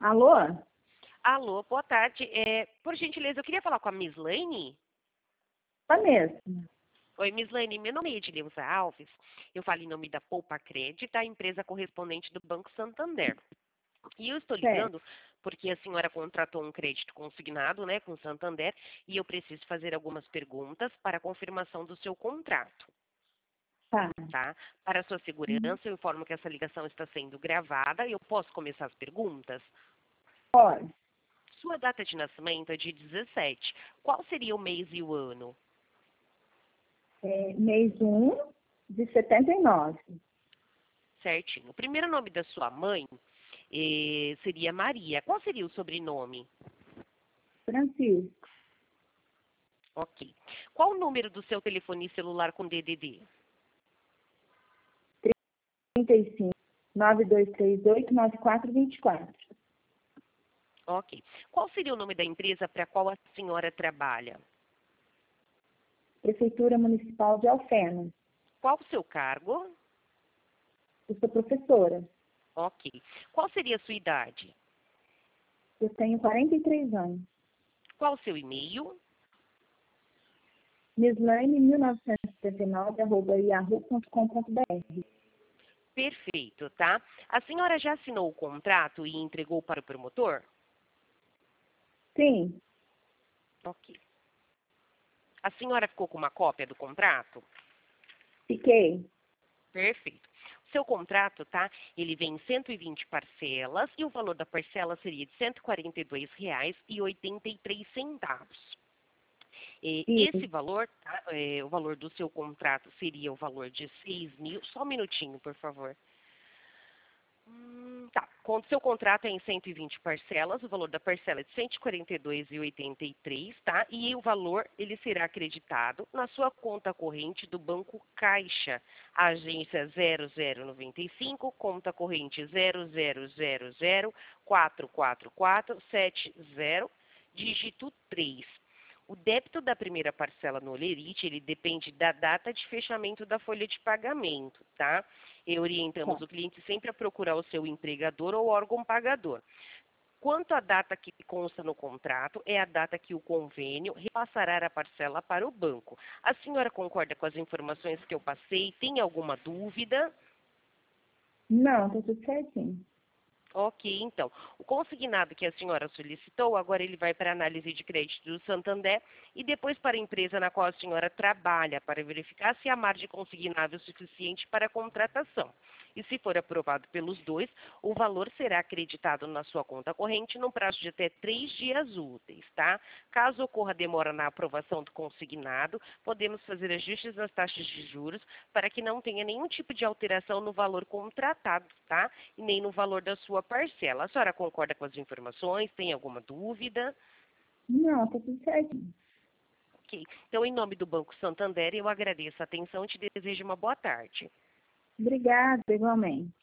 Alô? Alô, boa tarde. Por gentileza, eu queria falar com a Miss Lane. Tá mesmo. Oi, Miss Lane, meu nome é Edileuza Alves. Eu falo em nome da Poupa Crédito, a empresa correspondente do Banco Santander. E eu estou Certo. ligando porque a senhora contratou um crédito consignado, né, com o Santander, e eu preciso fazer algumas perguntas para a confirmação do seu contrato, Tá. tá? Para sua segurança, eu informo que essa ligação está sendo gravada e eu posso começar as perguntas? Pode. Sua data de nascimento é de 17. Qual seria o mês e o ano? Mês 1 de 79. Certinho. O primeiro nome da sua mãe seria Maria. Qual seria o sobrenome? Francisco. Ok. Qual o número do seu telefone celular com DDD? 35 9238 9424. Ok. Qual seria o nome da empresa para a qual a senhora trabalha? Prefeitura Municipal de Alfena. Qual o seu cargo? Eu sou professora. Ok. Qual seria a sua idade? Eu tenho 43 anos. Qual o seu e-mail? mislane1979@yahoo.com.br. Perfeito, tá? A senhora já assinou o contrato e entregou para o promotor? Sim, Ok. A senhora ficou com uma cópia do contrato? fiquei. Perfeito. O seu contrato, tá? Ele vem em 120 parcelas e o valor da parcela seria de R$ 142,83. Esse Isso. valor, tá? O valor do seu contrato seria o valor de 6 mil. Só um minutinho, por favor. Tá. O seu contrato é em 120 parcelas, o valor da parcela é de R$ 142,83, tá? E o valor, ele será acreditado na sua conta corrente do Banco Caixa, agência 0095, conta corrente 0000444470, dígito 3. O débito da primeira parcela no Olerite, ele depende da data de fechamento da folha de pagamento, tá? E orientamos Tá. o cliente sempre a procurar o seu empregador ou órgão pagador. Quanto à data que consta no contrato, é a data que o convênio repassará a parcela para o banco. A senhora concorda com as informações que eu passei? Tem alguma dúvida? Não, tá tudo certinho. Ok, então. O consignado que a senhora solicitou, agora ele vai para a análise de crédito do Santander e depois para a empresa na qual a senhora trabalha, para verificar se há margem consignável suficiente para a contratação. E se for aprovado pelos dois, o valor será acreditado na sua conta corrente num prazo de até 3 dias úteis, tá? Caso ocorra demora na aprovação do consignado, podemos fazer ajustes nas taxas de juros para que não tenha nenhum tipo de alteração no valor contratado, tá? E nem no valor da sua parcela. A senhora concorda com as informações? Tem alguma dúvida? Não, tá tudo certinho. Ok. Então, em nome do Banco Santander, eu agradeço a atenção e te desejo uma boa tarde. Obrigada, igualmente.